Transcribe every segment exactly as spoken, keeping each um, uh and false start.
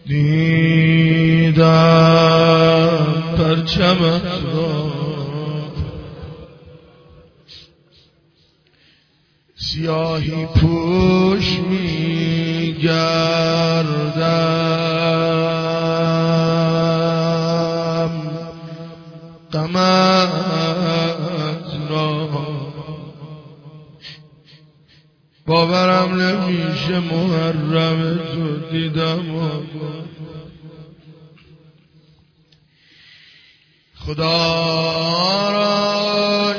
دیدم پرچمت را سیاهی پوش می گردم غمت را باورم نمیشه محرم تو دیدم خدا را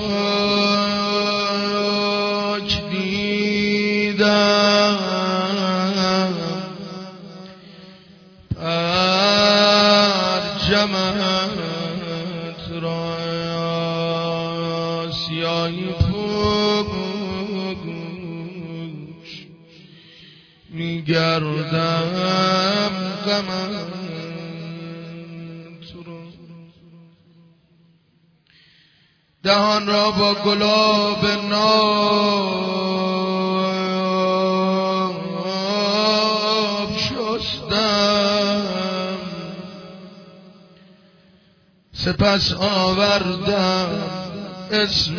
شکر دیدم پرچمت را سیاهی پوش میگردم غمت را دهان را با گلاب ناب شستم سپس آوردم اسم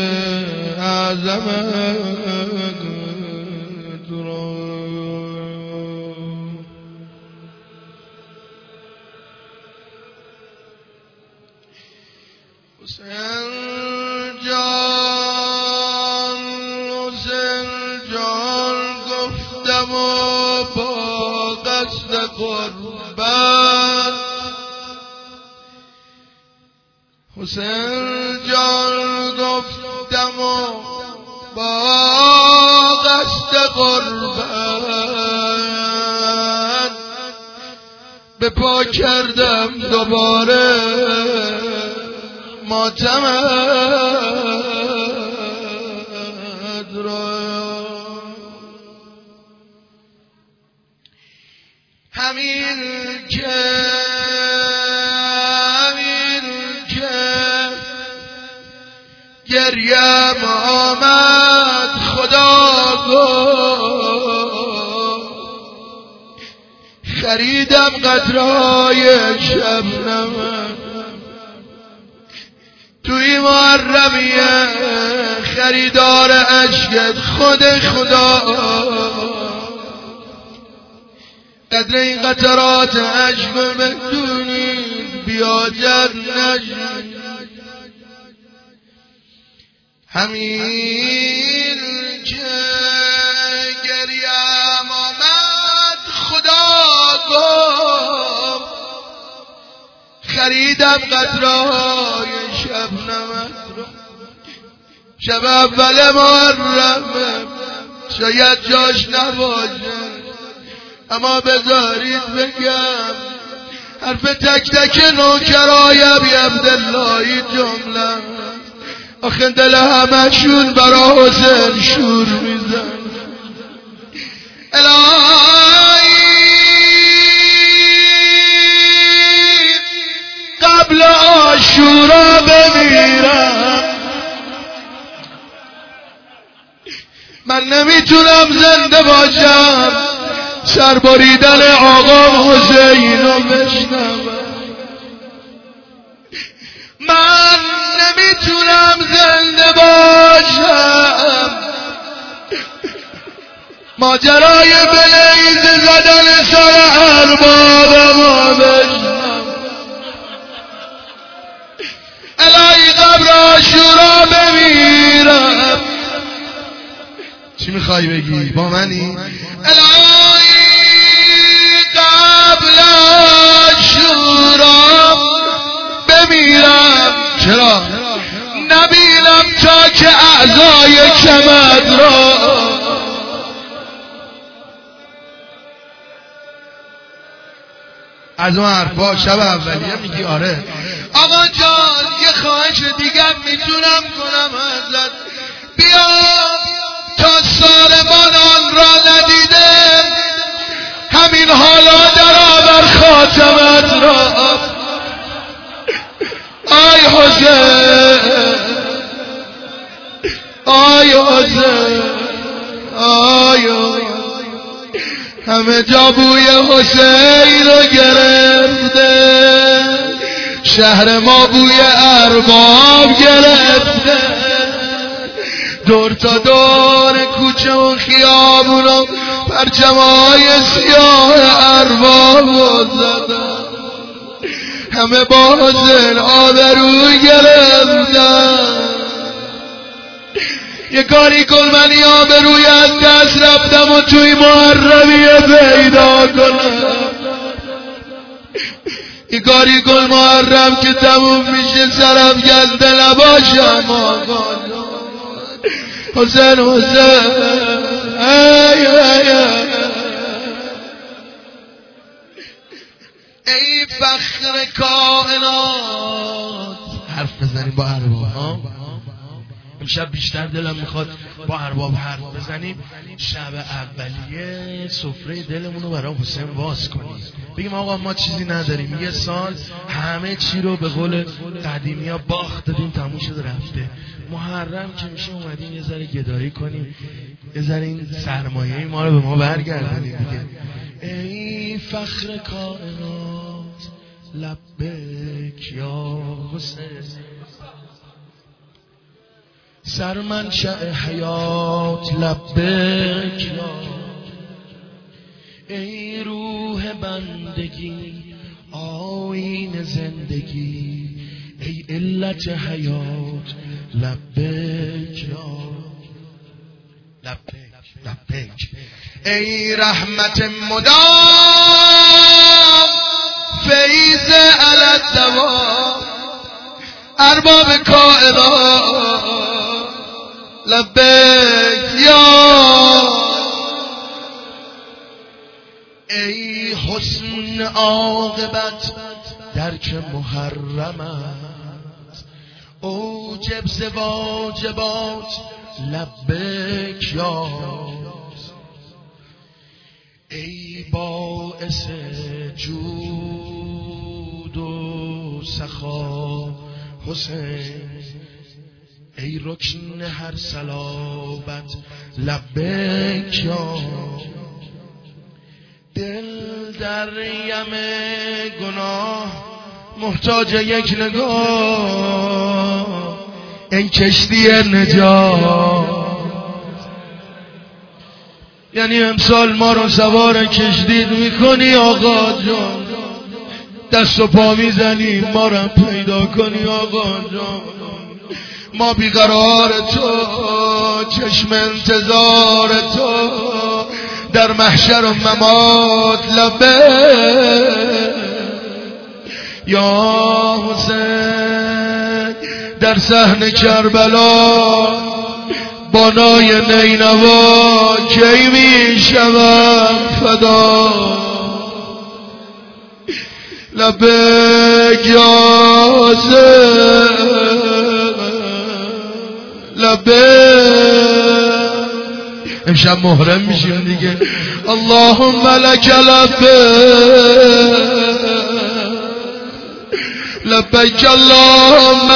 اعظمت را حسین جان حسین جان گفتم و با قصد قربت حسین جان گفتم و با قصد قربت به پا کردم دوباره ماتمت را همین که همین که گریم آمد خدا گفت خریدم قطرهای شبنمت توی محرمیه خریدار عشقت خود خدا قدر این قطرات عشق بدونید بیاجر نجد همین که گریم آمد خدا گفت خریدم قطرهای شبنمت را شب اول محرمه شاید جاش نباشه اما بذارید بگم حرف تک تک نوکرای ابی عبداللهی جمله آخه دل همشون برا حسین شور میزن الهی قبل عاشورا بمیرم من نمیتونم زنده باشم سربریدن آقا حسین رو بشنوم من نمیتونم زنده باشم ماجرای بلیز زدن سر اربابم رو بشنوم الهی قبر عاشورا بمیرم چی میخوای بگی با منی؟ الهی قبل عاشورا بمیرم چرا؟ نبینم تا که اعضای کمد را از اون حرفا شب اولیه میگی آره آقا جان یه خواهش دیگه میتونم کنم ازت بیا تا سالمان آن را ندیده همین حالا در آور خاتمت را آی حسین آی حسین آی همه جا بوی حسین رو گرفته، شهر ما بوی ارباب گرفته، دور تا دور کوچه و خیابون و پرچمای سیاه ارباب زدن، همه با حسین آبرو گرفتن. یه کاری کن من این آبروی از دست رفتم و توی محرمیه پیدا کنم، یه کاری کن محرم که تموم میشه سرم گنده نباشم آقا حسین حسین ای ای ای فخر کائنات. حرف بزنیم با ارباب ها. امشب بیشتر دلم میخواد با ارباب حرف بزنیم. شب اولیه سفره دلمون رو برای حسین واز کنیم، بگیم آقا ما چیزی نداریم، یه سال همه چی رو به قول قدیمی ها باخت دادیم، تموم شده رفته. محرم که میشه اومدیم یه ذره گدایی کنیم، یه ذره این سرمایه ما رو به ما برگردونیم دیگه. ای فخر کائنات لبیک یا حسین، سرمنشأ حیات لبیک یا، ای روح بندگی آیین زندگی، ای علت حیات لبیک یا لبیک لبیک، ای رحمت مدام فیض علی الدوام، ارباب کائنات لبیک یا، ای حسن عاقبت در که محرم است، اوجب ز واجبات لبیک یا، ای باعث جود و سخا حسین، ای رکن هر صلابت لبیک یا، دل در یم گناه محتاج یک نگاه، این کشتی نجات. یعنی امسال ما رو سوار کشتی میکنی آقا جان، دست و پا میزنی ما رو پیدا کنی آقا جان، ما بیقرار تو، چشم انتظار تو، در محشر و ممات لبیک یا حسین، در صحن کربلا بانای نینوا کی می شوم فدا لبیک یا حسین لبیک. امشب محرم میشیم دیگه. اللهم لک لبیک لبیک اللهم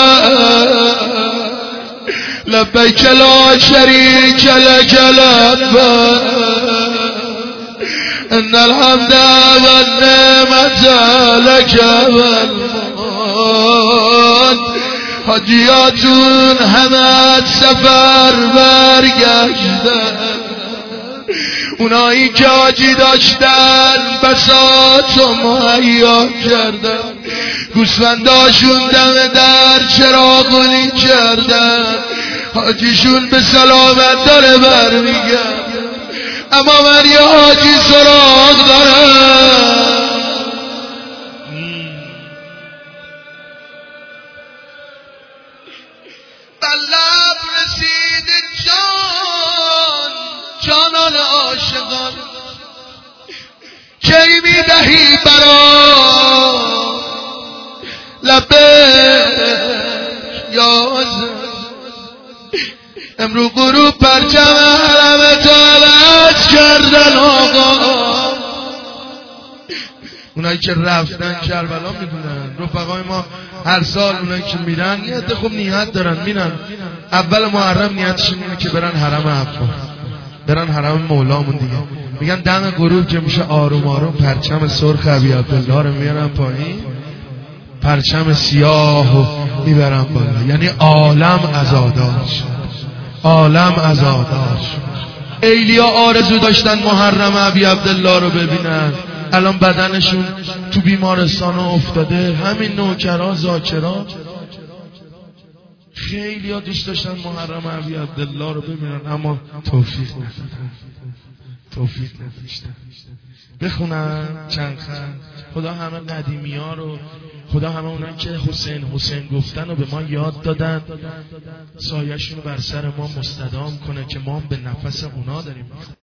لبیک لا شریک لک لبیک ان الحمد والنعمت لک والملک. حاجیاتون همه سفر برگشتن، اونایی که حاجی داشتن بساطو مهیا کردن، گوسفنداشون دم در چراغونی کردن، حاجیشون به سلامت داره برمیگرد. اما من یه حاجی سراغ دارم، بلب رسید جان جانان عاشقان، کی میدهی برا لبیک یا حسین. امرو غروب پرچم حرم طالت کردن آقا، اونایی که رفتن کربلا میدونن. رفقای ما هر سال اونایی که میرن نیت خوب نیت دارن میرن، اول محرم نیتشون اینه که برن حرم عفا، برن حرم مولامون دیگه. میگن دم غروب که میشه آروم آروم پرچم سرخ ابی عبدالله رو میارن پایین، پرچم سیاه رو میبرن بالا، یعنی عالم عزادار شد، عالم عزادار شد. ایلیا آرزو داشتن محرم ابی عبدالله رو ببینن، الان بدنشون تو بیمارستان افتاده. همین نوکرا ذاکرا خیلی ها دوست داشتن محرم ابی عبدالله رو ببینن، اما توفیق ندادن، توفیق نداشتن. بخونن چند خط. خدا همه قدیمی ها رو، خدا همه اونایی که حسین حسین گفتن رو به ما یاد دادن، سایه‌شون بر سر ما مستدام کنه که ما به نفس اونا داریم